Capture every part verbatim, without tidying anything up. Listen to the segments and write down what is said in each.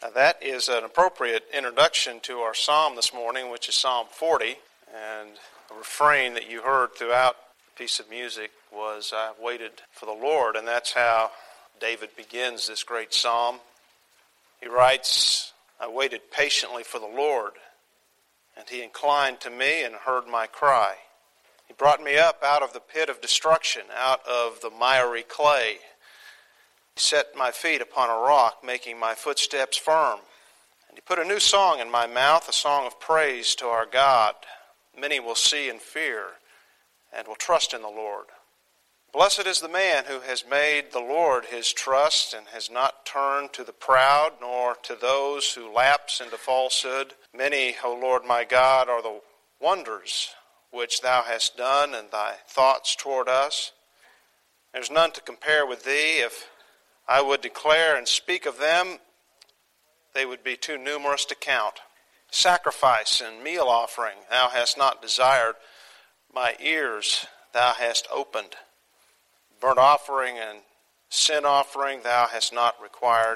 Now that is an appropriate introduction to our psalm this morning, which is Psalm forty. And a refrain that you heard throughout the piece of music was, "I waited for the Lord." And that's how David begins this great psalm. He writes, "I waited patiently for the Lord, and he inclined to me and heard my cry. He brought me up out of the pit of destruction, out of the miry clay. He set my feet upon a rock, making my footsteps firm. And he put a new song in my mouth, a song of praise to our God. Many will see and fear, and will trust in the Lord. Blessed is the man who has made the Lord his trust, and has not turned to the proud, nor to those who lapse into falsehood. Many, O Lord my God, are the wonders which thou hast done, and thy thoughts toward us. There's none to compare with thee. If I would declare and speak of them, they would be too numerous to count. Sacrifice and meal offering thou hast not desired. My ears thou hast opened. Burnt offering and sin offering thou hast not required.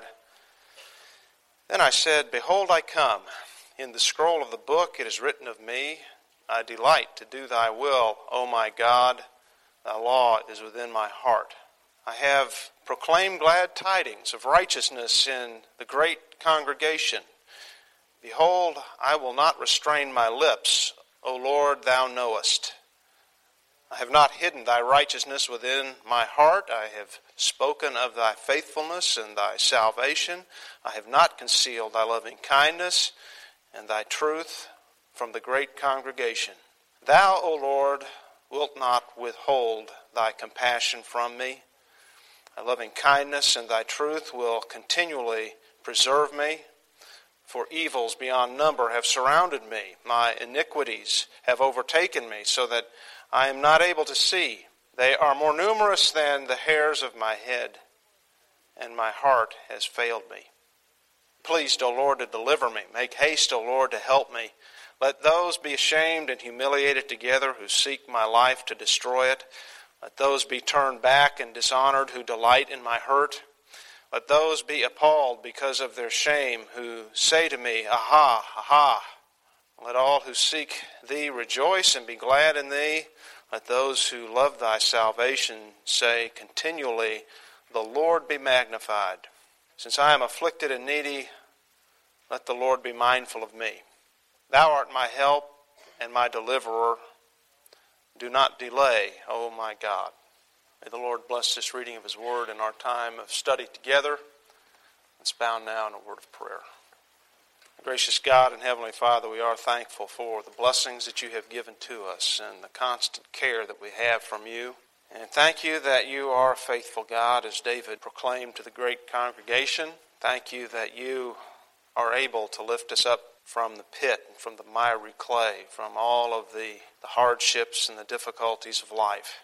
Then I said, Behold, I come. In the scroll of the book it is written of me, I delight to do thy will, O my God. Thy law is within my heart. I have proclaimed glad tidings of righteousness in the great congregation. Behold, I will not restrain my lips. O Lord, thou knowest. I have not hidden thy righteousness within my heart. I have spoken of thy faithfulness and thy salvation. I have not concealed thy loving kindness and thy truth from the great congregation. Thou, O Lord, wilt not withhold thy compassion from me. Thy loving kindness and thy truth will continually preserve me. For evils beyond number have surrounded me. My iniquities have overtaken me, so that I am not able to see. They are more numerous than the hairs of my head, and my heart has failed me. Pleased, O Lord, to deliver me. Make haste, O Lord, to help me. Let those be ashamed and humiliated together who seek my life to destroy it. Let those be turned back and dishonored who delight in my hurt. Let those be appalled because of their shame who say to me, Aha, aha. Let all who seek thee rejoice and be glad in thee. Let those who love thy salvation say continually, The Lord be magnified. Since I am afflicted and needy, let the Lord be mindful of me. Thou art my help and my deliverer. Do not delay, O my God. May the Lord bless this reading of his word in our time of study together. Let's bow now in a word of prayer. Gracious God and Heavenly Father, we are thankful for the blessings that you have given to us and the constant care that we have from you. And thank you that you are a faithful God, as David proclaimed to the great congregation. Thank you that you are able to lift us up from the pit, from the miry clay, from all of the, the hardships and the difficulties of life.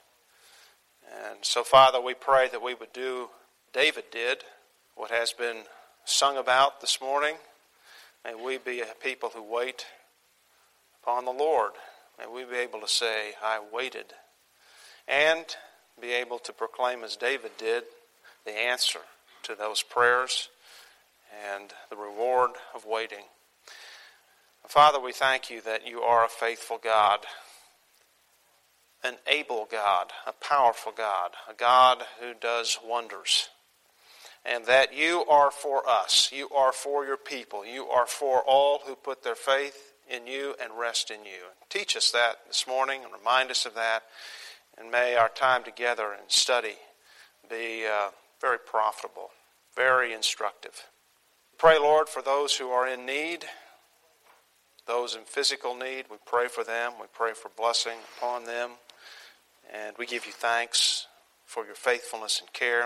And so, Father, we pray that we would do David did, what has been sung about this morning. May we be a people who wait upon the Lord. May we be able to say, I waited. And be able to proclaim, as David did, the answer to those prayers and the reward of waiting. Father, we thank you that you are a faithful God, an able God, a powerful God, a God who does wonders, and that you are for us. You are for your people. You are for all who put their faith in you and rest in you. Teach us that this morning and remind us of that, and may our time together in study be uh, very profitable, very instructive. Pray, Lord, for those who are in need, those in physical need. We pray for them. We pray for blessing upon them. And we give you thanks for your faithfulness and care,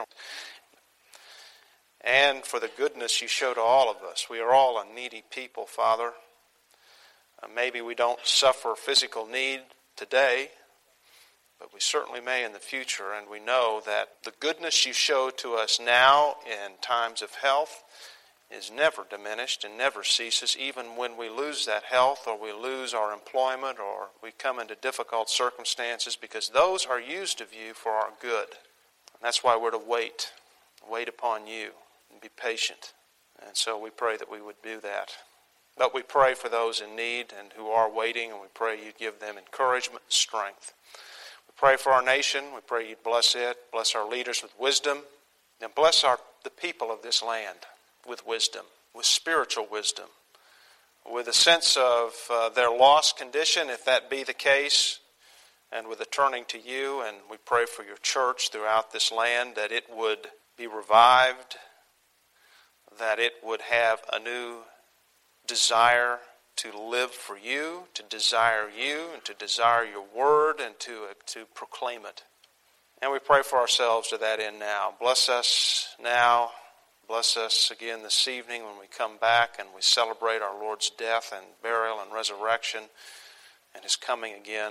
and for the goodness you show to all of us. We are all a needy people, Father. Uh, maybe we don't suffer physical need today, but we certainly may in the future. And we know that the goodness you show to us now in times of health is never diminished and never ceases, even when we lose that health or we lose our employment or we come into difficult circumstances, because those are used of you for our good. And that's why we're to wait, wait upon you and be patient And so we pray that we would do that. But we pray for those in need and who are waiting, and we pray you'd give them encouragement and strength. We pray for our nation. We pray you'd bless it, bless our leaders with wisdom, and bless our the people of this land with wisdom, with spiritual wisdom, with a sense of uh, their lost condition, if that be the case, and with a turning to you. And we pray for your church throughout this land, that it would be revived, that it would have a new desire to live for you, to desire you, and to desire your word, and to, uh, to proclaim it. And we pray for ourselves to that end now. Bless us now. Bless us again this evening when we come back and we celebrate our Lord's death and burial and resurrection and His coming again.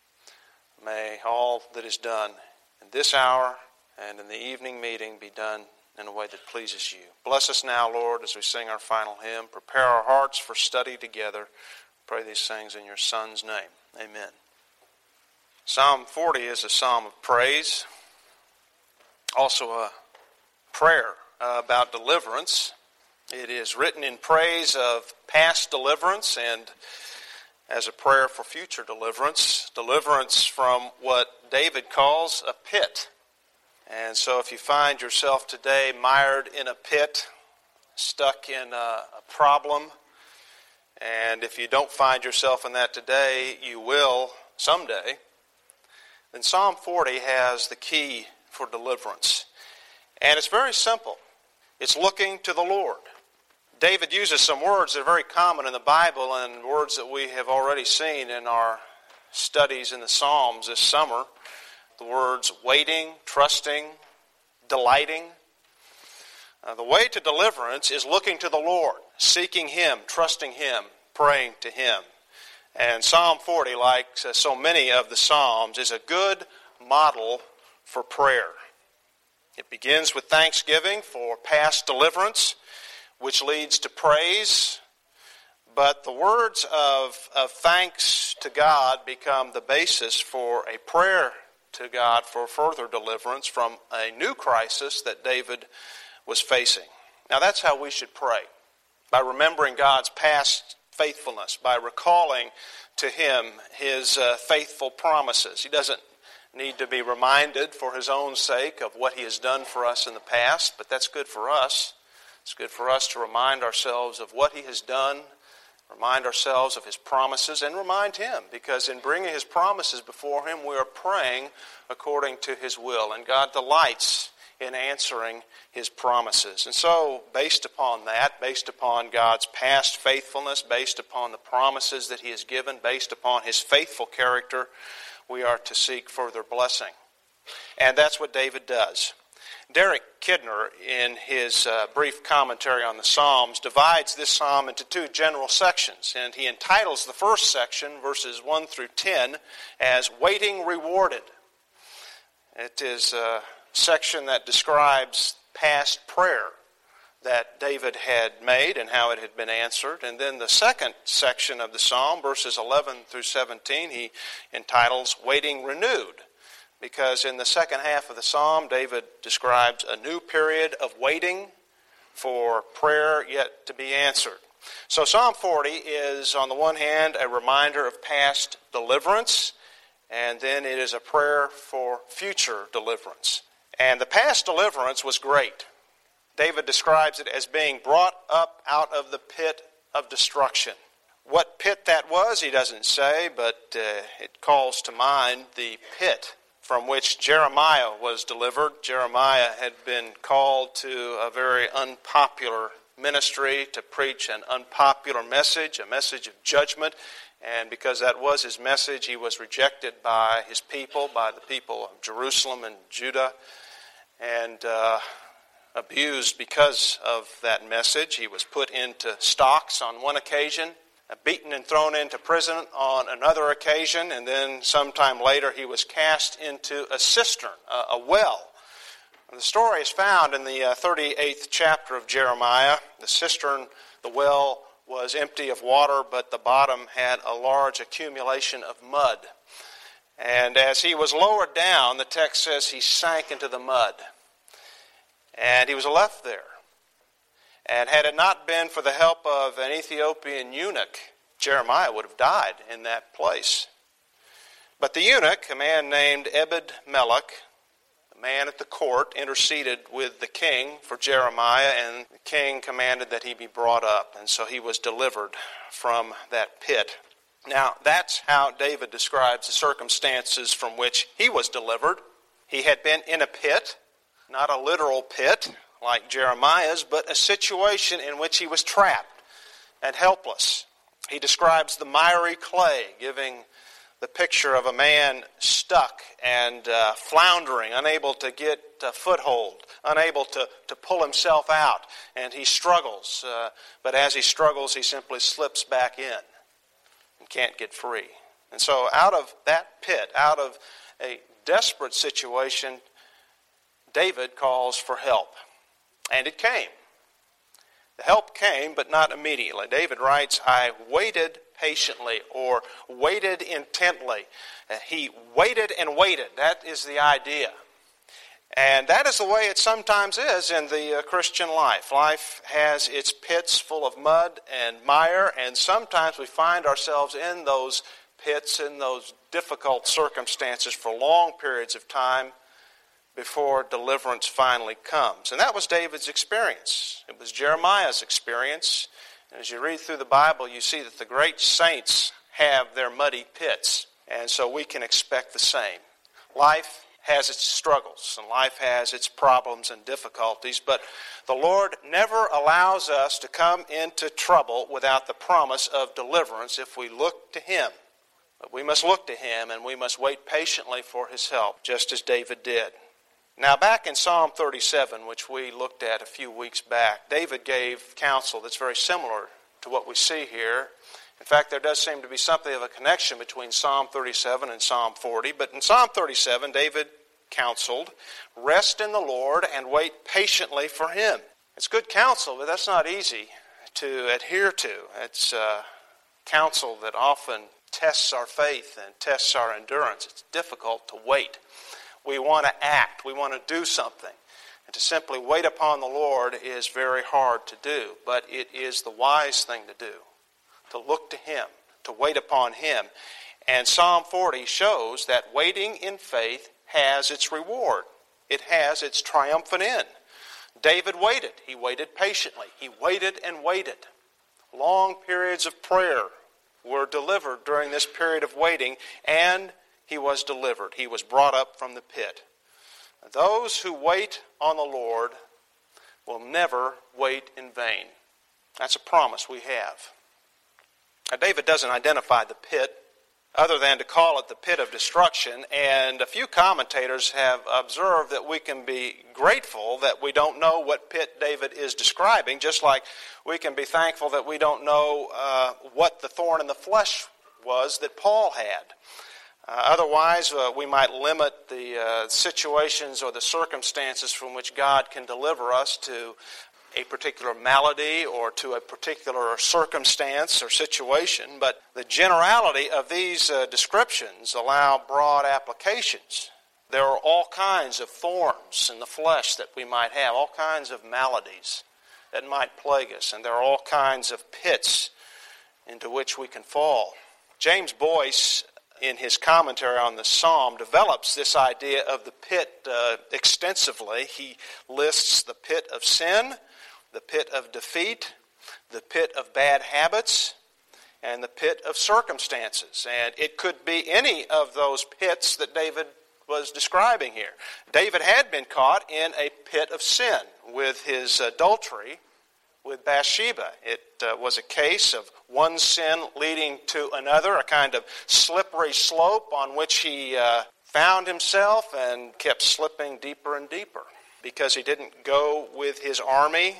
May all that is done in this hour and in the evening meeting be done in a way that pleases you. Bless us now, Lord, as we sing our final hymn. Prepare our hearts for study together. Pray these things in your Son's name. Amen. Psalm forty is a psalm of praise, also a prayer uh, about deliverance. It is written in praise of past deliverance and as a prayer for future deliverance, deliverance from what David calls a pit. And so if you find yourself today mired in a pit, stuck in a, a problem, and if you don't find yourself in that today, you will someday, then Psalm forty has the key for deliverance. And it's very simple. It's looking to the Lord. David uses some words that are very common in the Bible and words that we have already seen in our studies in the Psalms this summer. The words waiting, trusting, delighting. Uh, the way to deliverance is looking to the Lord, seeking Him, trusting Him, praying to Him. And Psalm forty, like so many of the Psalms, is a good model for prayer. It begins with thanksgiving for past deliverance, which leads to praise. But the words of, of thanks to God become the basis for a prayer to God for further deliverance from a new crisis that David was facing. Now that's how we should pray, by remembering God's past faithfulness, by recalling to Him His uh, faithful promises. He doesn't need to be reminded for His own sake of what He has done for us in the past, but that's good for us. It's good for us to remind ourselves of what He has done, remind ourselves of His promises, and remind Him, because in bringing His promises before Him, we are praying according to His will, and God delights in answering His promises. And so, based upon that, based upon God's past faithfulness, based upon the promises that He has given, based upon His faithful character, we are to seek further blessing. And that's what David does. Derek Kidner, in his uh, brief commentary on the Psalms, divides this psalm into two general sections, and he entitles the first section, verses one through ten, as Waiting Rewarded. It is a section that describes past prayer that David had made and how it had been answered. And then the second section of the psalm, verses eleven through seventeen, he entitles Waiting Renewed. Because in the second half of the psalm, David describes a new period of waiting for prayer yet to be answered. So Psalm forty is, on the one hand, a reminder of past deliverance, and then it is a prayer for future deliverance. And the past deliverance was great. David describes it as being brought up out of the pit of destruction. What pit that was, he doesn't say, but uh, it calls to mind the pit from which Jeremiah was delivered. Jeremiah had been called to a very unpopular ministry, to preach an unpopular message, a message of judgment, and because that was his message, he was rejected by his people, by the people of Jerusalem and Judah, and uh, abused because of that message. He was put into stocks on one occasion, beaten and thrown into prison on another occasion, and then sometime later he was cast into a cistern, a, a well. And the story is found in the uh, thirty-eighth chapter of Jeremiah. The cistern, the well, was empty of water, but the bottom had a large accumulation of mud. And as he was lowered down, the text says he sank into the mud. And he was left there. And had it not been for the help of an Ethiopian eunuch, Jeremiah would have died in that place. But the eunuch, a man named Ebed-Melech, a man at the court, interceded with the king for Jeremiah, and the king commanded that he be brought up. And so he was delivered from that pit. Now, that's how David describes the circumstances from which he was delivered. He had been in a pit, not a literal pit like Jeremiah's, but a situation in which he was trapped and helpless. He describes the miry clay, giving the picture of a man stuck and uh, floundering, unable to get a foothold, unable to, to pull himself out, and he struggles. Uh, but as he struggles, he simply slips back in and can't get free. And so out of that pit, out of a desperate situation, David calls for help. And it came. The help came, but not immediately. David writes, I waited patiently, or waited intently. He waited and waited. That is the idea. And that is the way it sometimes is in the uh, Christian life. Life has its pits full of mud and mire, and sometimes we find ourselves in those pits, in those difficult circumstances for long periods of time before deliverance finally comes. And that was David's experience. It was Jeremiah's experience. And as you read through the Bible, you see that the great saints have their muddy pits. And so we can expect the same. Life has its struggles, and life has its problems and difficulties, but the Lord never allows us to come into trouble without the promise of deliverance if we look to Him. But we must look to Him, and we must wait patiently for His help, just as David did. Now, back in Psalm thirty-seven, which we looked at a few weeks back, David gave counsel that's very similar to what we see here. In fact, there does seem to be something of a connection between Psalm thirty-seven and Psalm forty. But in Psalm thirty-seven, David counseled, rest in the Lord and wait patiently for Him. It's good counsel, but that's not easy to adhere to. It's uh, counsel that often tests our faith and tests our endurance. It's difficult to wait. We want to act. We want to do something. And to simply wait upon the Lord is very hard to do, but it is the wise thing to do, to look to Him, to wait upon Him. And Psalm forty shows that waiting in faith has its reward. It has its triumphant end. David waited. He waited patiently. He waited and waited. Long periods of prayer were delivered during this period of waiting, and he was delivered. He was brought up from the pit. Those who wait on the Lord will never wait in vain. That's a promise we have. Now, David doesn't identify the pit other than to call it the pit of destruction, and a few commentators have observed that we can be grateful that we don't know what pit David is describing, just like we can be thankful that we don't know uh, what the thorn in the flesh was that Paul had. Uh, otherwise, uh, we might limit the uh, situations or the circumstances from which God can deliver us to a particular malady or to a particular circumstance or situation. But the generality of these uh, descriptions allow broad applications. There are all kinds of thorns in the flesh that we might have, all kinds of maladies that might plague us, and there are all kinds of pits into which we can fall. James Boyce, in his commentary on the psalm, develops this idea of the pit uh, extensively. He lists the pit of sin, the pit of defeat, the pit of bad habits, and the pit of circumstances. And it could be any of those pits that David was describing here. David had been caught in a pit of sin with his adultery with Bathsheba. It uh, was a case of one sin leading to another, a kind of slippery slope on which he uh, found himself and kept slipping deeper and deeper because he didn't go with his army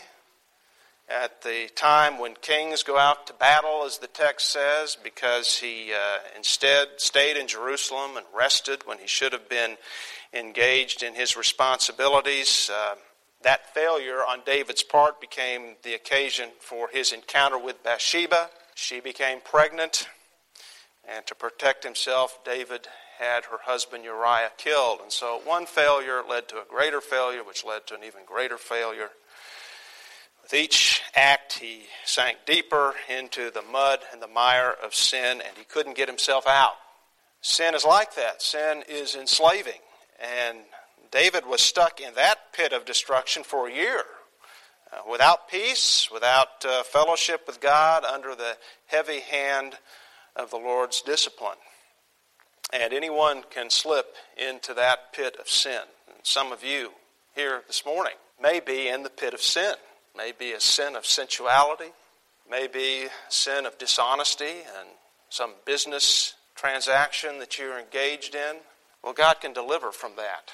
at the time when kings go out to battle, as the text says, because he uh, instead stayed in Jerusalem and rested when he should have been engaged in his responsibilities. Uh, that failure on David's part became the occasion for his encounter with Bathsheba. She became pregnant, and to protect himself, David had her husband Uriah killed. And so one failure led to a greater failure, which led to an even greater failure. With each act, he sank deeper into the mud and the mire of sin, and he couldn't get himself out. Sin is like that. Sin is enslaving. And David was stuck in that pit of destruction for a year, uh, without peace, without uh, fellowship with God, under the heavy hand of the Lord's discipline. And anyone can slip into that pit of sin. And some of you here this morning may be in the pit of sin. May be a sin of sensuality, may be a sin of dishonesty and some business transaction that you're engaged in. Well, God can deliver from that.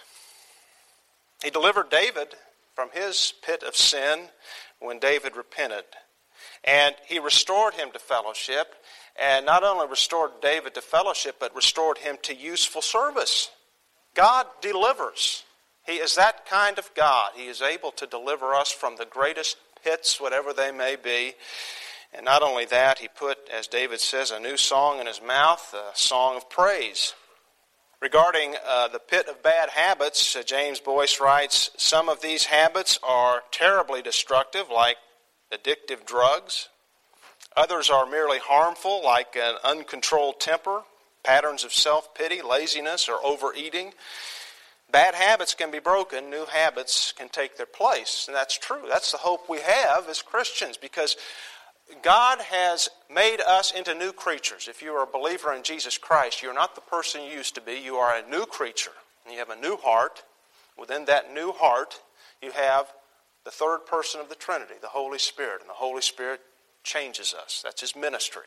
He delivered David from his pit of sin when David repented. And he restored him to fellowship, and not only restored David to fellowship, but restored him to useful service. God delivers. He is that kind of God. He is able to deliver us from the greatest pits, whatever they may be. And not only that, he put, as David says, a new song in his mouth, a song of praise. Regarding uh, the pit of bad habits, uh, James Boyce writes, some of these habits are terribly destructive, like addictive drugs. Others are merely harmful, like an uncontrolled temper, patterns of self-pity, laziness, or overeating. Bad habits can be broken, new habits can take their place. And that's true. That's the hope we have as Christians, because God has made us into new creatures. If you are a believer in Jesus Christ, you're not the person you used to be. You are a new creature. And you have a new heart. Within that new heart, you have the third person of the Trinity, the Holy Spirit. And the Holy Spirit changes us. That's His ministry.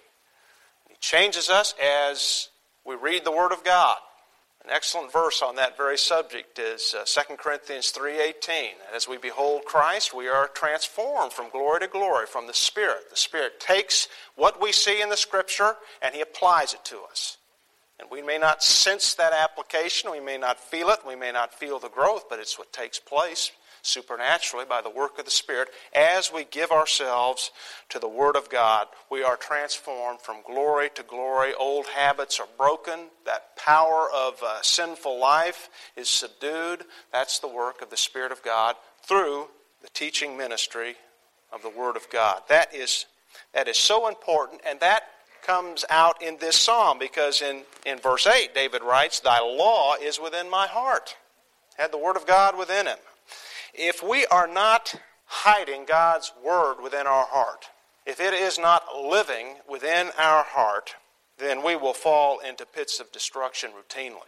He changes us as we read the Word of God. An excellent verse on that very subject is uh, Second Corinthians three eighteen. As we behold Christ, we are transformed from glory to glory from the Spirit. The Spirit takes what we see in the Scripture and He applies it to us. And we may not sense that application, we may not feel it, we may not feel the growth, but it's what takes place supernaturally by the work of the Spirit. As we give ourselves to the Word of God, we are transformed from glory to glory. Old habits are broken. That power of uh, sinful life is subdued. That's the work of the Spirit of God through the teaching ministry of the Word of God. That is, that is so important, and that comes out in this psalm, because in, in verse eight, David writes, "Thy law is within my heart." Had the Word of God within him. If we are not hiding God's Word within our heart, if it is not living within our heart, then we will fall into pits of destruction routinely.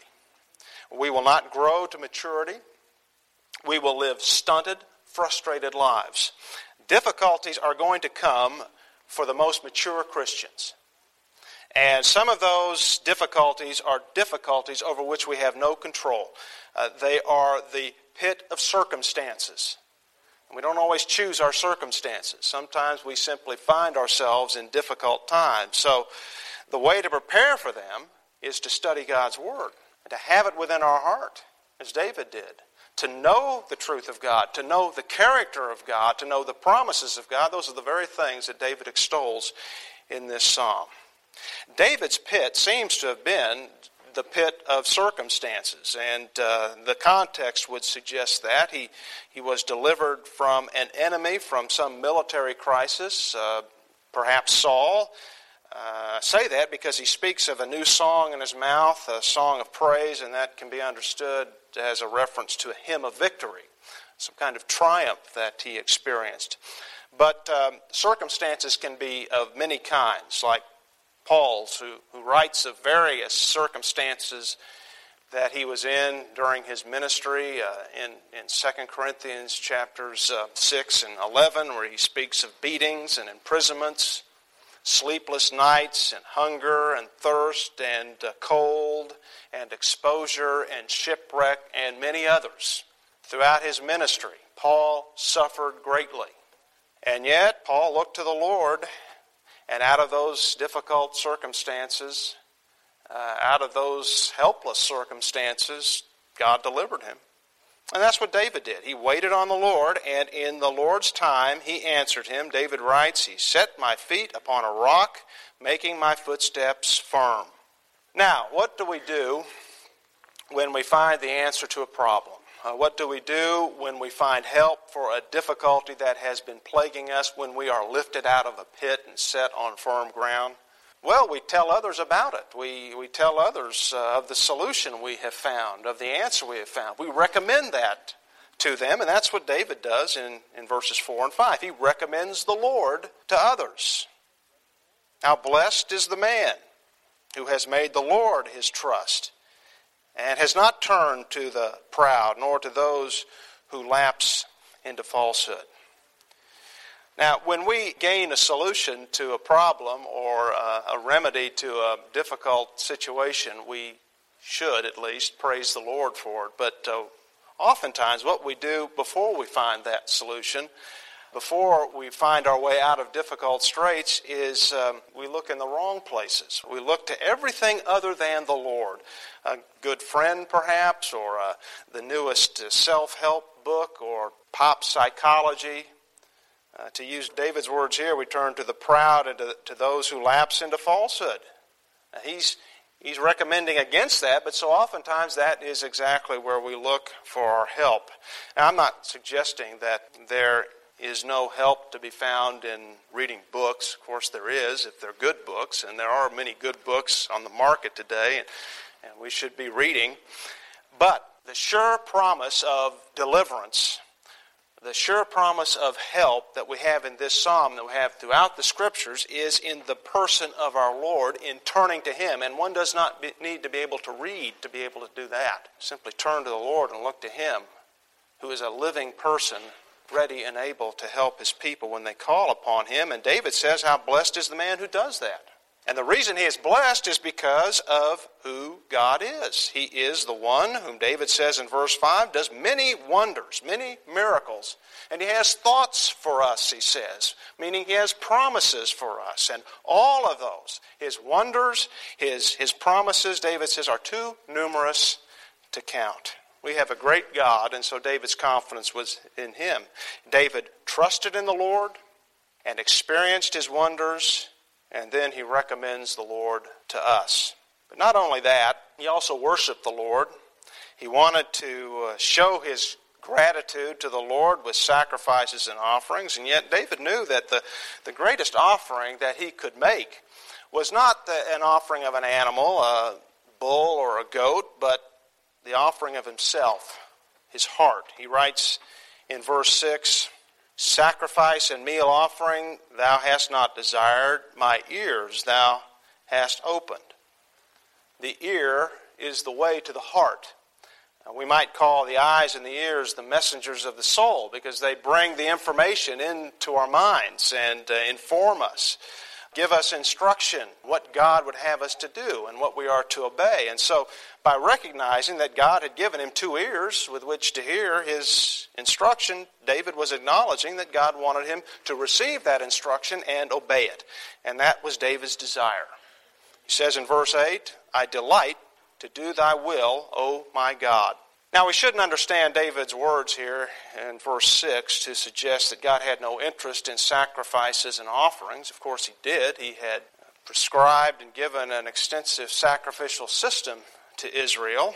We will not grow to maturity. We will live stunted, frustrated lives. Difficulties are going to come for the most mature Christians. And some of those difficulties are difficulties over which we have no control. Uh, they are the pit of circumstances. We don't always choose our circumstances. Sometimes we simply find ourselves in difficult times. So the way to prepare for them is to study God's Word and to have it within our heart, as David did. To know the truth of God, to know the character of God, to know the promises of God. Those are the very things that David extols in this psalm. David's pit seems to have been the pit of circumstances, and uh, the context would suggest that. He, he was delivered from an enemy, from some military crisis, uh, perhaps Saul. Uh, I say that because he speaks of a new song in his mouth, a song of praise, and that can be understood as a reference to a hymn of victory, some kind of triumph that he experienced. But um, circumstances can be of many kinds, like Paul's, who, who writes of various circumstances that he was in during his ministry uh, in, in Second Corinthians chapters uh, six and eleven, where he speaks of beatings and imprisonments, sleepless nights and hunger and thirst and uh, cold and exposure and shipwreck and many others. Throughout his ministry, Paul suffered greatly. And yet, Paul looked to the Lord, and out of those difficult circumstances, uh, out of those helpless circumstances, God delivered him. And that's what David did. He waited on the Lord, and in the Lord's time, he answered him. David writes, "He set my feet upon a rock, making my footsteps firm." Now, what do we do when we find the answer to a problem? Uh, what do we do when we find help for a difficulty that has been plaguing us, when we are lifted out of a pit and set on firm ground? Well, we tell others about it. We, we tell others uh, of the solution we have found, of the answer we have found. We recommend that to them, and that's what David does in, in verses four and five. He recommends the Lord to others. How blessed is the man who has made the Lord his trust, and has not turned to the proud, nor to those who lapse into falsehood. Now, when we gain a solution to a problem or a, a remedy to a difficult situation, we should at least praise the Lord for it. But uh, oftentimes what we do before we find that solution, before we find our way out of difficult straits, is um, we look in the wrong places. We look to everything other than the Lord. A good friend, perhaps, or uh, the newest self-help book, or pop psychology. Uh, to use David's words here, we turn to the proud and to, to those who lapse into falsehood. Now, he's, he's recommending against that, but so oftentimes that is exactly where we look for our help. Now, I'm not suggesting that there is no help to be found in reading books. Of course there is, if they're good books, and there are many good books on the market today, and, and we should be reading. But the sure promise of deliverance, the sure promise of help that we have in this psalm, that we have throughout the Scriptures, is in the person of our Lord, in turning to Him. And one does not be, need to be able to read to be able to do that. Simply turn to the Lord and look to Him, who is a living person, ready and able to help His people when they call upon Him. And David says, how blessed is the man who does that. And the reason he is blessed is because of who God is. He is the one whom David says in verse five, does many wonders, many miracles. And He has thoughts for us, he says, meaning He has promises for us. And all of those, His wonders, His, his promises, David says, are too numerous to count. We have a great God, and so David's confidence was in Him. David trusted in the Lord and experienced His wonders, and then he recommends the Lord to us. But not only that, he also worshiped the Lord. He wanted to show his gratitude to the Lord with sacrifices and offerings, and yet David knew that the, the greatest offering that he could make was not the, an offering of an animal, a bull or a goat, but the offering of himself, his heart. He writes in verse six, sacrifice and meal offering thou hast not desired, my ears thou hast opened. The ear is the way to the heart. We might call the eyes and the ears the messengers of the soul, because they bring the information into our minds and uh, inform us, give us instruction, what God would have us to do and what we are to obey. And so by recognizing that God had given him two ears with which to hear his instruction, David was acknowledging that God wanted him to receive that instruction and obey it. And that was David's desire. He says in verse eight, I delight to do thy will, O my God. Now we shouldn't understand David's words here in verse six to suggest that God had no interest in sacrifices and offerings. Of course he did. He had prescribed and given an extensive sacrificial system to Israel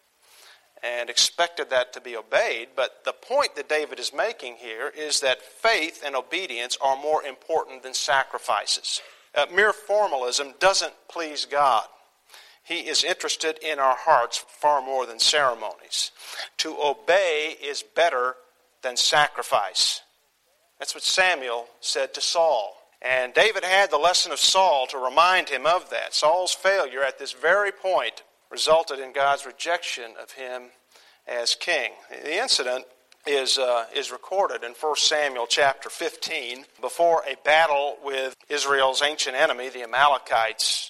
and expected that to be obeyed. But the point that David is making here is that faith and obedience are more important than sacrifices. Uh, mere formalism doesn't please God. He is interested in our hearts far more than ceremonies. To obey is better than sacrifice. That's what Samuel said to Saul. And David had the lesson of Saul to remind him of that. Saul's failure at this very point resulted in God's rejection of him as king. The incident is uh, is recorded in First Samuel chapter fifteen, before a battle with Israel's ancient enemy, the Amalekites.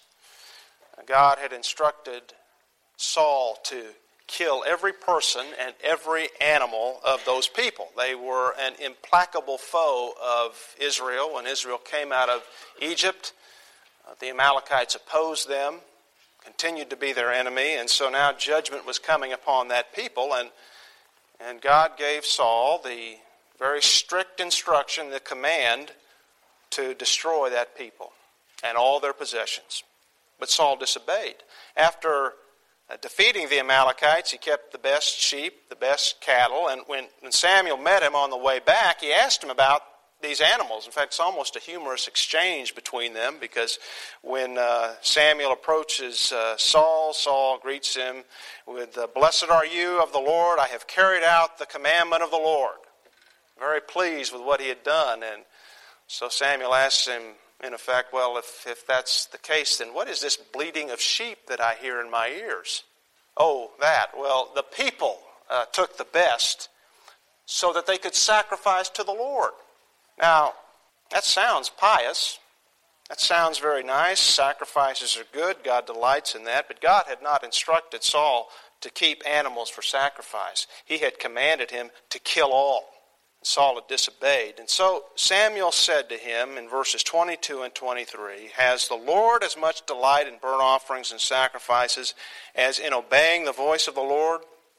God had instructed Saul to kill every person and every animal of those people. They were an implacable foe of Israel. When Israel came out of Egypt, uh, the Amalekites opposed them, continued to be their enemy, and so now judgment was coming upon that people, and and God gave Saul the very strict instruction, the command to destroy that people and all their possessions. But Saul disobeyed. After uh, defeating the Amalekites. He kept the best sheep, the best cattle, and when, when Samuel met him on the way back, he asked him about these animals. In fact, it's almost a humorous exchange between them, because when uh, Samuel approaches uh, Saul, Saul greets him with, uh, "Blessed are you of the Lord, I have carried out the commandment of the Lord." Very pleased with what he had done. And so Samuel asks him, in effect, well, if, if that's the case, then what is this bleating of sheep that I hear in my ears? Oh, that. Well, the people uh, took the best so that they could sacrifice to the Lord. Now, that sounds pious. That sounds very nice. Sacrifices are good. God delights in that. But God had not instructed Saul to keep animals for sacrifice. He had commanded him to kill all. Saul had disobeyed. And so Samuel said to him in verses twenty-two and twenty-three, "Has the Lord as much delight in burnt offerings and sacrifices as in obeying the voice of the Lord?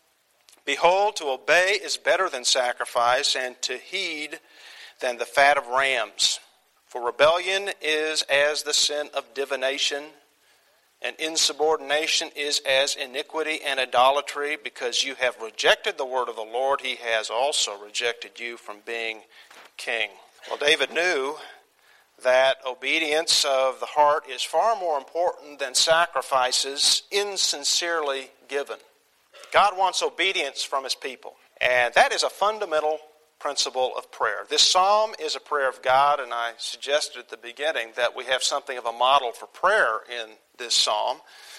Behold, to obey is better than sacrifice, and to heed than the fat of rams. For rebellion is as the sin of divination, and insubordination is as iniquity and idolatry. Because you have rejected the word of the Lord, he has also rejected you from being king." Well, David knew that obedience of the heart is far more important than sacrifices insincerely given. God wants obedience from his people, and that is a fundamental principle of prayer. This psalm is a prayer of God, and I suggested at the beginning that we have something of a model for prayer in this psalm.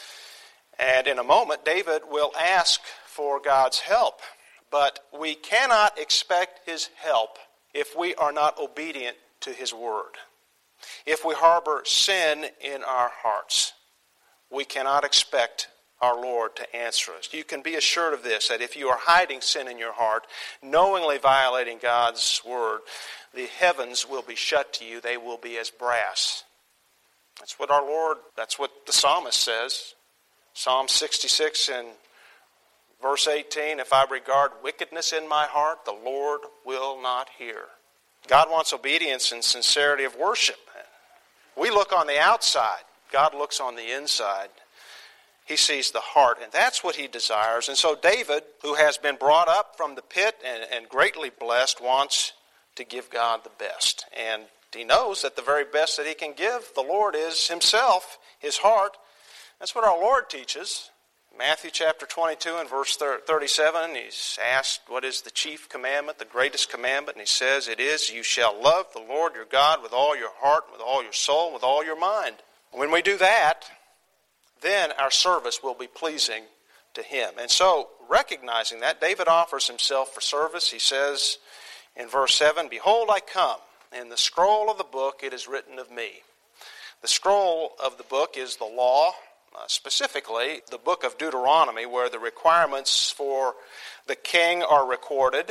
And in a moment, David will ask for God's help, but we cannot expect his help if we are not obedient to his word. If we harbor sin in our hearts, we cannot expect our Lord to answer us. You can be assured of this, that if you are hiding sin in your heart, knowingly violating God's word, the heavens will be shut to you. They will be as brass. That's what our Lord, that's what the psalmist says. Psalm sixty-six and verse eighteen, "If I regard wickedness in my heart, the Lord will not hear." God wants obedience and sincerity of worship. We look on the outside. God looks on the inside. He sees the heart, and that's what he desires. And so David, who has been brought up from the pit and, and greatly blessed, wants to give God the best. And he knows that the very best that he can give the Lord is himself, his heart. That's what our Lord teaches. Matthew chapter twenty-two and verse thirty-seven, he's asked, what is the chief commandment, the greatest commandment? And he says, it is, you shall love the Lord your God with all your heart, with all your soul, with all your mind. When we do that, then our service will be pleasing to him. And so, recognizing that, David offers himself for service. He says in verse seven, "Behold, I come. In the scroll of the book it is written of me." The scroll of the book is the law, uh, specifically the book of Deuteronomy, where the requirements for the king are recorded.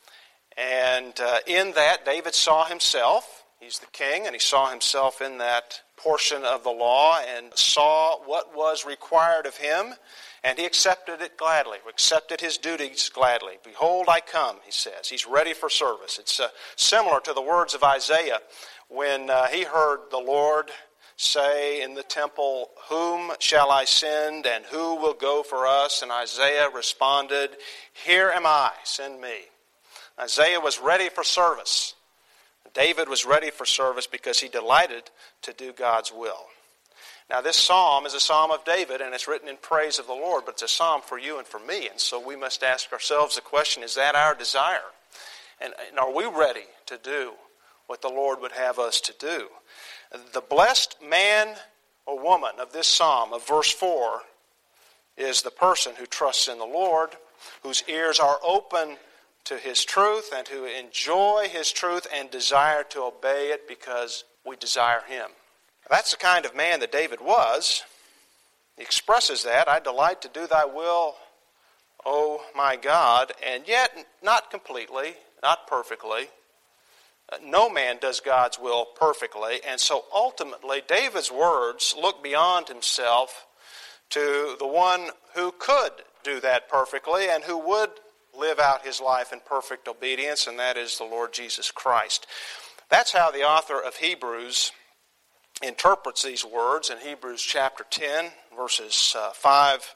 And uh, in that, David saw himself. He's the king, and he saw himself in that portion of the law and saw what was required of him, and he accepted it gladly, accepted his duties gladly. "Behold, I come," he says. He's ready for service. It's uh, similar to the words of Isaiah when uh, he heard the Lord say in the temple, "Whom shall I send, and who will go for us?" And Isaiah responded, "Here am I, send me." Isaiah was ready for service. David was ready for service because he delighted to do God's will. Now, this psalm is a psalm of David, and it's written in praise of the Lord, but it's a psalm for you and for me. And so we must ask ourselves the question, is that our desire? And, and are we ready to do what the Lord would have us to do? The blessed man or woman of this psalm, of verse four, is the person who trusts in the Lord, whose ears are open to his truth, and who enjoy his truth and desire to obey it because we desire him. That's the kind of man that David was. He expresses that, "I delight to do thy will, O my God," and yet not completely, not perfectly. No man does God's will perfectly, and so ultimately David's words look beyond himself to the one who could do that perfectly and who would live out his life in perfect obedience, and that is the Lord Jesus Christ. That's how the author of Hebrews interprets these words in Hebrews chapter ten, verses uh, five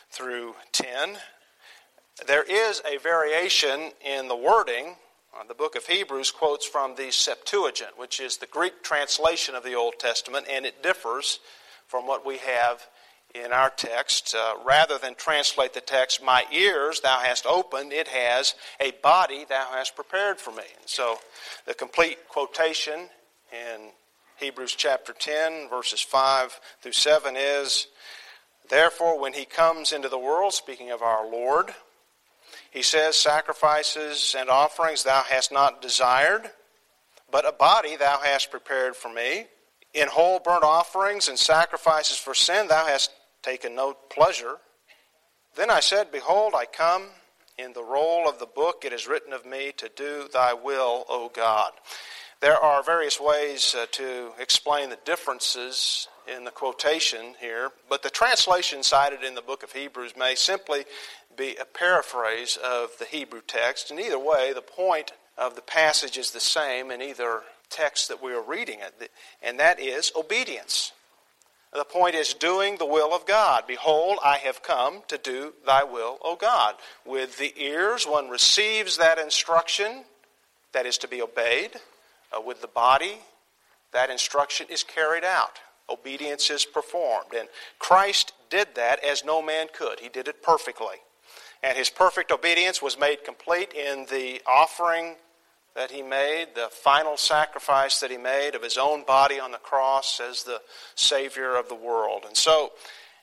through ten. There is a variation in the wording. Uh, the book of Hebrews quotes from the Septuagint, which is the Greek translation of the Old Testament, and it differs from what we have in our text. Uh, rather than translate the text, my ears thou hast opened, it has a body thou hast prepared for me. And so the complete quotation in Hebrews chapter ten, verses five through seven is, therefore when he comes into the world, speaking of our Lord, he says, sacrifices and offerings thou hast not desired, but a body thou hast prepared for me. In whole burnt offerings and sacrifices for sin thou hast taken no pleasure. Then I said, behold, I come. In the roll of the book it is written of me to do thy will, O God. There are various ways uh, to explain the differences in the quotation here, but the translation cited in the book of Hebrews may simply be a paraphrase of the Hebrew text. And either way, the point of the passage is the same in either text that we are reading it, and that is obedience. The point is doing the will of God. Behold, I have come to do thy will, O God. With the ears, one receives that instruction that is to be obeyed. Uh, with the body, that instruction is carried out. Obedience is performed. And Christ did that as no man could. He did it perfectly. And his perfect obedience was made complete in the offering that he made, the final sacrifice that he made of his own body on the cross as the Savior of the world. And so,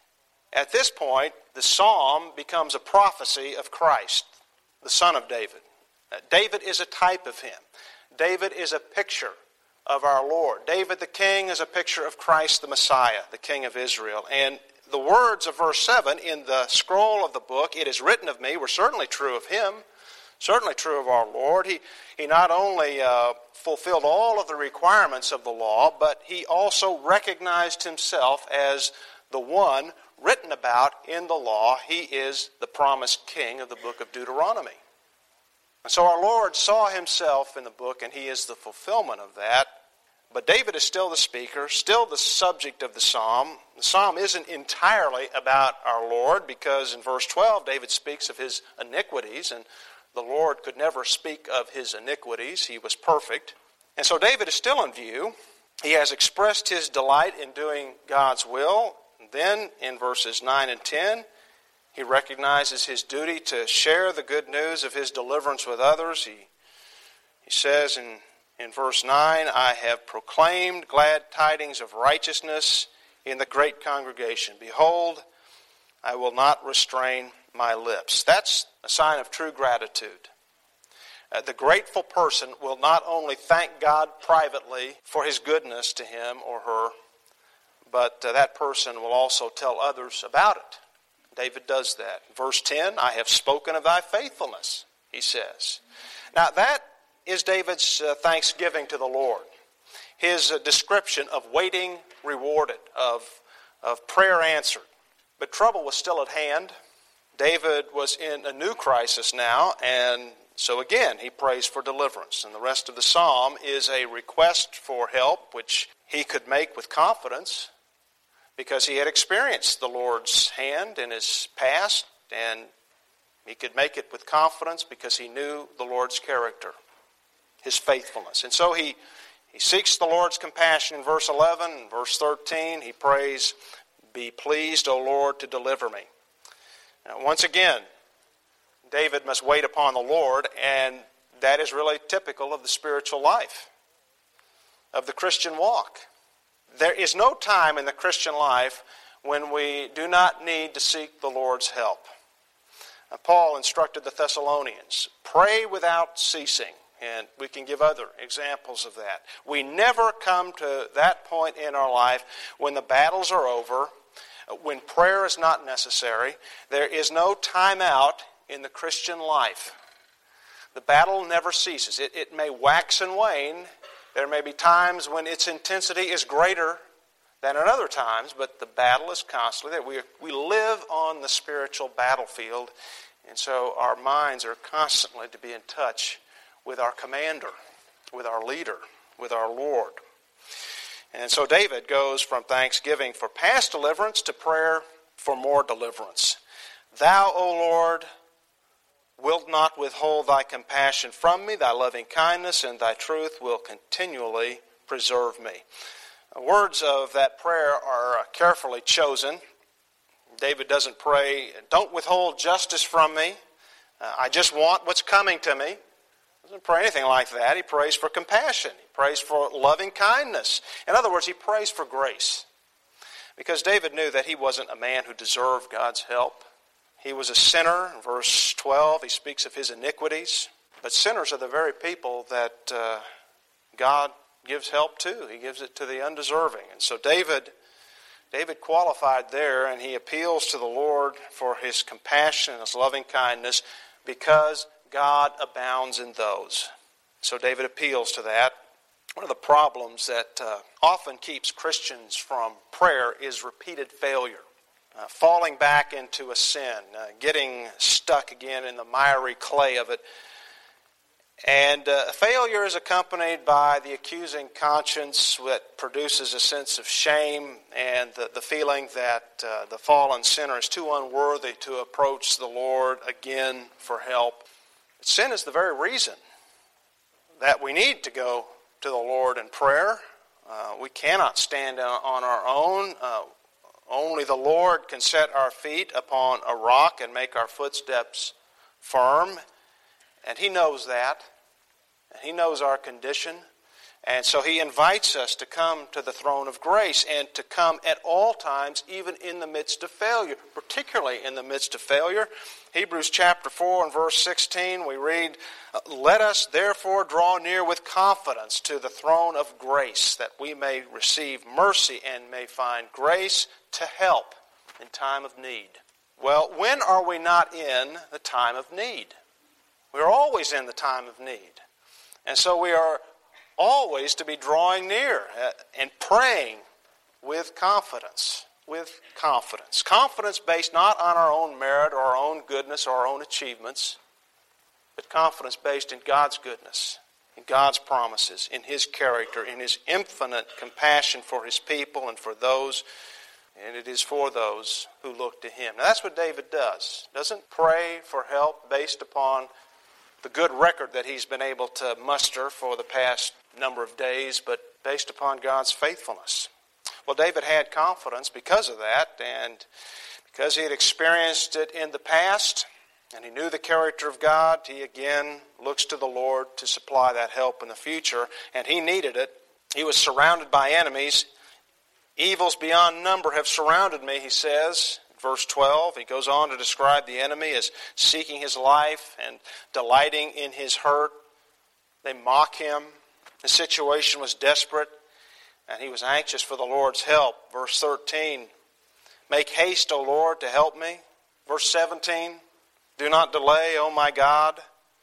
at this point, the psalm becomes a prophecy of Christ, the Son of David. Uh, David is a type of him. David is a picture of our Lord. David the king is a picture of Christ the Messiah, the King of Israel. And the words of verse seven in the scroll of the book, it is written of me, were certainly true of him, certainly true of our Lord. He, he not only uh, fulfilled all of the requirements of the law, but he also recognized himself as the one written about in the law. He is the promised king of the book of Deuteronomy. And so our Lord saw himself in the book, and he is the fulfillment of that. But David is still the speaker, still the subject of the psalm. The psalm isn't entirely about our Lord, because in verse twelve, David speaks of his iniquities, and the Lord could never speak of his iniquities. He was perfect. And so David is still in view. He has expressed his delight in doing God's will. And then in verses nine and ten, he recognizes his duty to share the good news of his deliverance with others. He, he says in In verse nine, I have proclaimed glad tidings of righteousness in the great congregation. Behold, I will not restrain my lips. That's a sign of true gratitude. Uh, the grateful person will not only thank God privately for his goodness to him or her, but uh, that person will also tell others about it. David does that. Verse ten, I have spoken of thy faithfulness, he says. Now that is David's uh, thanksgiving to the Lord. His uh, description of waiting rewarded, of, of prayer answered. But trouble was still at hand. David was in a new crisis now, and so again he prays for deliverance. And the rest of the psalm is a request for help, which he could make with confidence, because he had experienced the Lord's hand in his past, and he could make it with confidence because he knew the Lord's character, his faithfulness. And so he, he seeks the Lord's compassion in verse eleven. In verse thirteen, he prays, be pleased, O Lord, to deliver me. Now, once again, David must wait upon the Lord, and that is really typical of the spiritual life, of the Christian walk. There is no time in the Christian life when we do not need to seek the Lord's help. Now, Paul instructed the Thessalonians, pray without ceasing. And we can give other examples of that. We never come to that point in our life when the battles are over, when prayer is not necessary. There is no time out in the Christian life. The battle never ceases. It, it may wax and wane. There may be times when its intensity is greater than at other times, but the battle is constantly there. We, we live on the spiritual battlefield, and so our minds are constantly to be in touch with our commander, with our leader, with our Lord. And so David goes from thanksgiving for past deliverance to prayer for more deliverance. Thou, O Lord, wilt not withhold thy compassion from me. Thy loving kindness and thy truth will continually preserve me. The words of that prayer are carefully chosen. David doesn't pray, don't withhold justice from me. Uh, I just want what's coming to me. He doesn't pray anything like that. He prays for compassion. He prays for loving kindness. In other words, he prays for grace. Because David knew that he wasn't a man who deserved God's help. He was a sinner. In verse twelve, he speaks of his iniquities. But sinners are the very people that uh, God gives help to. He gives it to the undeserving. And so David, David qualified there, and he appeals to the Lord for his compassion and his loving kindness because God abounds in those. So David appeals to that. One of the problems that uh, often keeps Christians from prayer is repeated failure. Uh, falling back into a sin, uh, getting stuck again in the miry clay of it. And uh, failure is accompanied by the accusing conscience that produces a sense of shame and the, the feeling that uh, the fallen sinner is too unworthy to approach the Lord again for help. Sin is the very reason that we need to go to the Lord in prayer. Uh, we cannot stand on our own. Uh, only the Lord can set our feet upon a rock and make our footsteps firm. And He knows that. And He knows our condition. And so He invites us to come to the throne of grace and to come at all times, even in the midst of failure, particularly in the midst of failure. Hebrews chapter four and verse sixteen, we read, "Let us therefore draw near with confidence to the throne of grace, that we may receive mercy and may find grace to help in time of need." Well, when are we not in the time of need? We are always in the time of need. And so we are always to be drawing near and praying with confidence. With confidence. Confidence based not on our own merit or our own goodness or our own achievements, but confidence based in God's goodness, in God's promises, in His character, in His infinite compassion for His people and for those, and it is for those who look to Him. Now that's what David does. Doesn't pray for help based upon the good record that he's been able to muster for the past number of days, but based upon God's faithfulness. Well, David had confidence because of that, and because he had experienced it in the past, and he knew the character of God, he again looks to the Lord to supply that help in the future, and he needed it. He was surrounded by enemies. "Evils beyond number have surrounded me," he says. Verse twelve, he goes on to describe the enemy as seeking his life and delighting in his hurt. They mock him. The situation was desperate, and he was anxious for the Lord's help. Verse thirteen, "Make haste, O Lord, to help me." Verse seventeen, "Do not delay, O my God."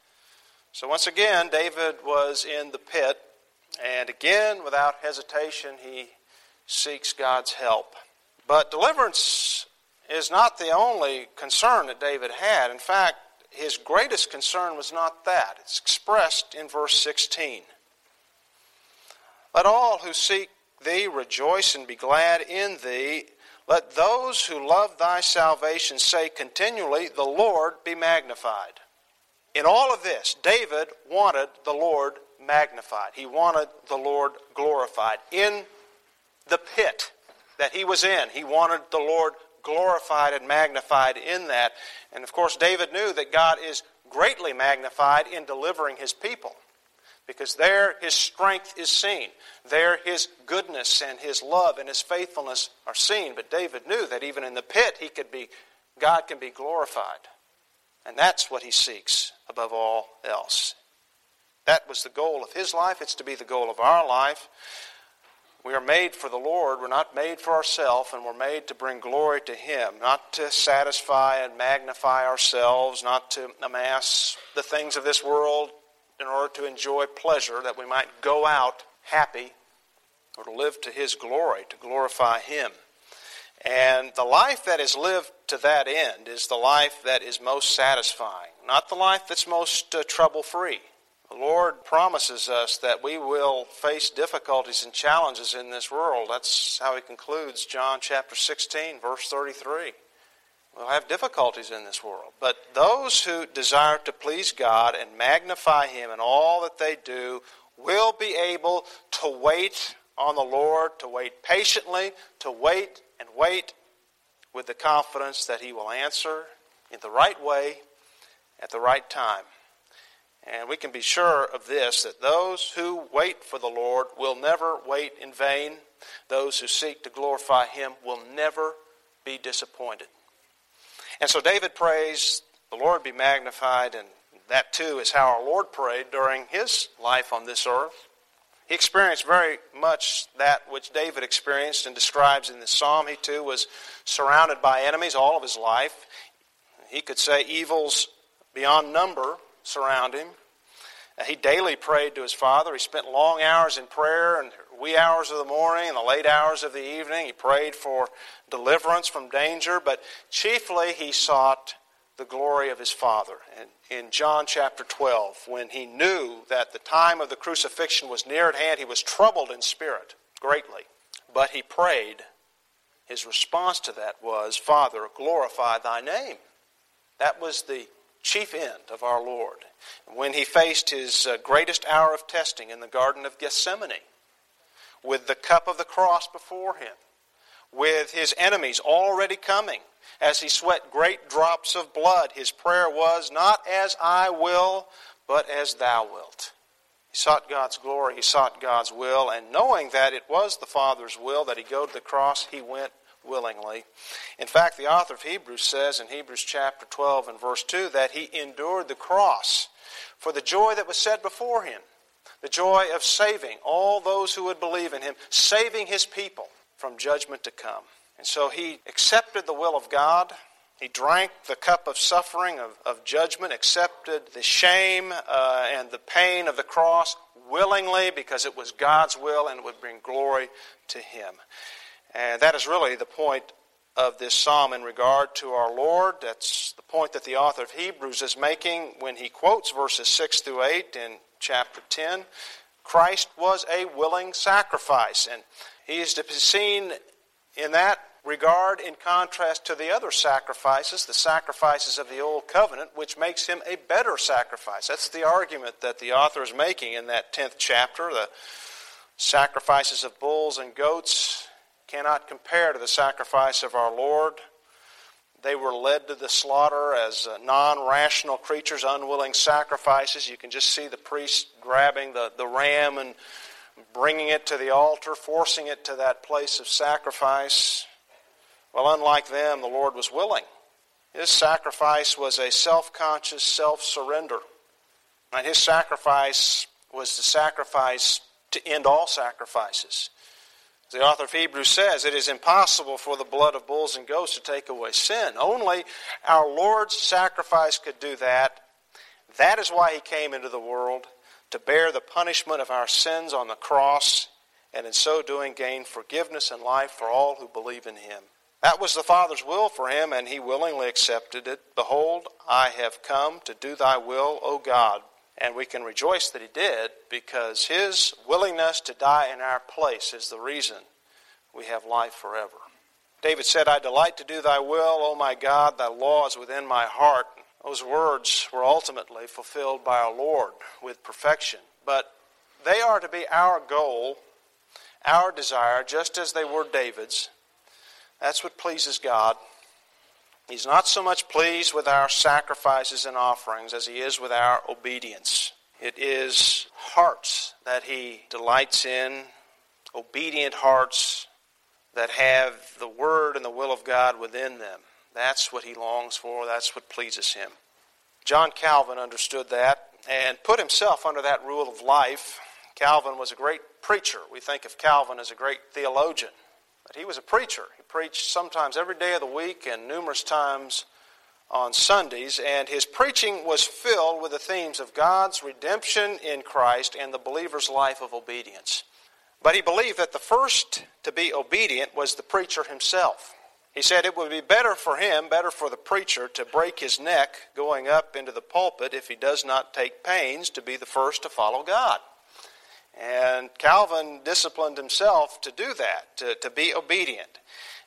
So once again, David was in the pit, and again, without hesitation, he seeks God's help. But deliverance is not the only concern that David had. In fact, his greatest concern was not that. It's expressed in verse sixteen. "Let all who seek thee rejoice and be glad in thee. Let those who love thy salvation say continually, the Lord be magnified." In all of this, David wanted the Lord magnified. He wanted the Lord glorified. In the pit that he was in, he wanted the Lord glorified and magnified in that. And of course, David knew that God is greatly magnified in delivering His people, because there His strength is seen. There His goodness and His love and His faithfulness are seen. But David knew that even in the pit, he could be, God can be glorified. And that's what he seeks above all else. That was the goal of his life. It's to be the goal of our life. We are made for the Lord. We're not made for ourselves, and we're made to bring glory to Him, not to satisfy and magnify ourselves, not to amass the things of this world in order to enjoy pleasure, that we might go out happy, or to live to His glory, to glorify Him. And the life that is lived to that end is the life that is most satisfying, not the life that's most uh, trouble-free. The Lord promises us that we will face difficulties and challenges in this world. That's how He concludes John chapter sixteen, verse thirty-three. We'll have difficulties in this world. But those who desire to please God and magnify Him in all that they do will be able to wait on the Lord, to wait patiently, to wait and wait with the confidence that He will answer in the right way at the right time. And we can be sure of this, that those who wait for the Lord will never wait in vain. Those who seek to glorify Him will never be disappointed. And so David prays, the Lord be magnified, and that too is how our Lord prayed during His life on this earth. He experienced very much that which David experienced and describes in this psalm. He too was surrounded by enemies all of his life. He could say evils beyond number surround him. He daily prayed to his Father. He spent long hours in prayer and wee hours of the morning and the late hours of the evening. He prayed for deliverance from danger, but chiefly he sought the glory of his Father. And in John chapter twelve, when he knew that the time of the crucifixion was near at hand, he was troubled in spirit greatly. But he prayed. His response to that was, Father, glorify thy name. That was the chief end of our Lord. When he faced his uh, greatest hour of testing in the Garden of Gethsemane, with the cup of the cross before him, with his enemies already coming, as he sweat great drops of blood, his prayer was, not as I will, but as thou wilt. He sought God's glory, he sought God's will, and knowing that it was the Father's will that he go to the cross, he went willingly. In fact, the author of Hebrews says in Hebrews chapter twelve and verse two that he endured the cross for the joy that was set before him, the joy of saving all those who would believe in him, saving his people from judgment to come. And so he accepted the will of God. He drank the cup of suffering, of, of judgment, accepted the shame uh, and the pain of the cross willingly because it was God's will and it would bring glory to him. And that is really the point of this psalm in regard to our Lord. That's the point that the author of Hebrews is making when he quotes verses six through eight in chapter ten. Christ was a willing sacrifice, and he is to be seen in that regard in contrast to the other sacrifices, the sacrifices of the Old Covenant, which makes him a better sacrifice. That's the argument that the author is making in that tenth chapter. The sacrifices of bulls and goats cannot compare to the sacrifice of our Lord. They were led to the slaughter as non-rational creatures, unwilling sacrifices. You can just see the priest grabbing the, the ram and bringing it to the altar, forcing it to that place of sacrifice. Well, unlike them, the Lord was willing. His sacrifice was a self-conscious self-surrender. And his sacrifice was the sacrifice to end all sacrifices. The author of Hebrews says, it is impossible for the blood of bulls and goats to take away sin. Only our Lord's sacrifice could do that. That is why he came into the world, to bear the punishment of our sins on the cross, and in so doing gain forgiveness and life for all who believe in him. That was the Father's will for him, and he willingly accepted it. Behold, I have come to do thy will, O God. And we can rejoice that he did, because his willingness to die in our place is the reason we have life forever. David said, I delight to do thy will, O my God, thy law is within my heart. Those words were ultimately fulfilled by our Lord with perfection. But they are to be our goal, our desire, just as they were David's. That's what pleases God. He's not so much pleased with our sacrifices and offerings as he is with our obedience. It is hearts that he delights in, obedient hearts that have the Word and the will of God within them. That's what he longs for. That's what pleases him. John Calvin understood that and put himself under that rule of life. Calvin was a great preacher. We think of Calvin as a great theologian. But he was a preacher. He preached sometimes every day of the week and numerous times on Sundays. And his preaching was filled with the themes of God's redemption in Christ and the believer's life of obedience. But he believed that the first to be obedient was the preacher himself. He said it would be better for him, better for the preacher, to break his neck going up into the pulpit if he does not take pains to be the first to follow God. And Calvin disciplined himself to do that, to, to be obedient.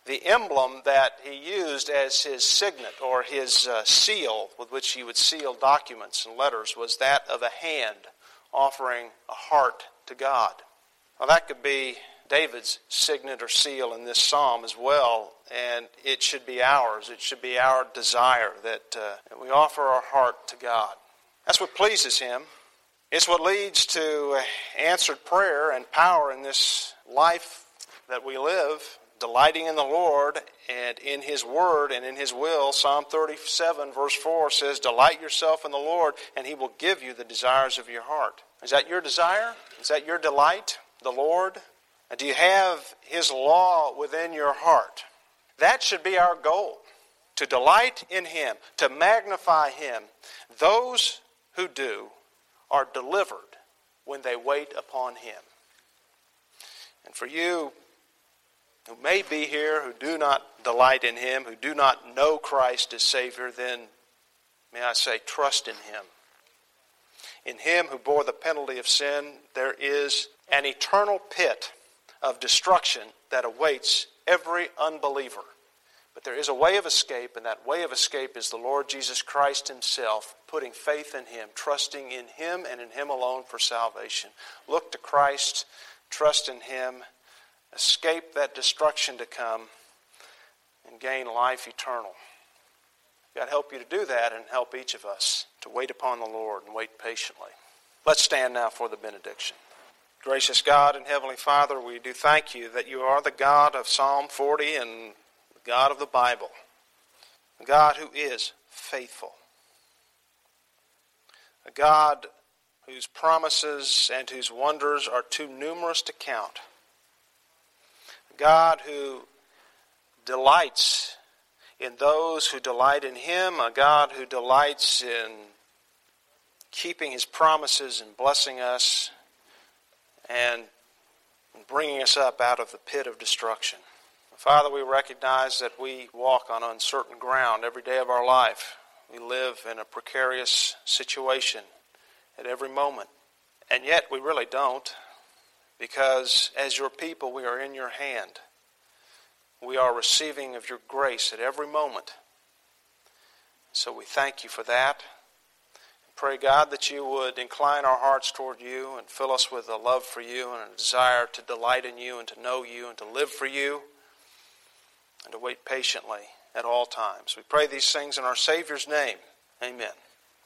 the emblem that he used as his signet or his uh, seal with which he would seal documents and letters was that of a hand offering a heart to God. Well, that could be David's signet or seal in this psalm as well, and it should be ours. It should be our desire that, uh, that we offer our heart to God. That's what pleases him. It's what leads to answered prayer and power in this life that we live, delighting in the Lord and in His Word and in His will. Psalm thirty-seven verse four says, "Delight yourself in the Lord, and He will give you the desires of your heart." Is that your desire? Is that your delight, the Lord? And do you have His law within your heart? That should be our goal, to delight in Him, to magnify Him. Those who do are delivered when they wait upon Him. And for you who may be here, who do not delight in Him, who do not know Christ as Savior, then may I say, trust in Him. In Him who bore the penalty of sin, there is an eternal pit of destruction that awaits every unbeliever. But there is a way of escape, and that way of escape is the Lord Jesus Christ Himself, putting faith in Him, trusting in Him and in Him alone for salvation. Look to Christ, trust in Him, escape that destruction to come, and gain life eternal. God help you to do that, and help each of us to wait upon the Lord and wait patiently. Let's stand now for the benediction. Gracious God and Heavenly Father, we do thank You that You are the God of Psalm forty and the God of the Bible, a God who is faithful, a God whose promises and whose wonders are too numerous to count, a God who delights in those who delight in Him, a God who delights in keeping His promises and blessing us and bringing us up out of the pit of destruction. Father, we recognize that we walk on uncertain ground every day of our life. We live in a precarious situation at every moment. And yet we really don't, because as Your people we are in Your hand. We are receiving of Your grace at every moment. So we thank You for that. Pray, God, that You would incline our hearts toward You and fill us with a love for You and a desire to delight in You and to know You and to live for You and to wait patiently at all times. We pray these things in our Savior's name. Amen.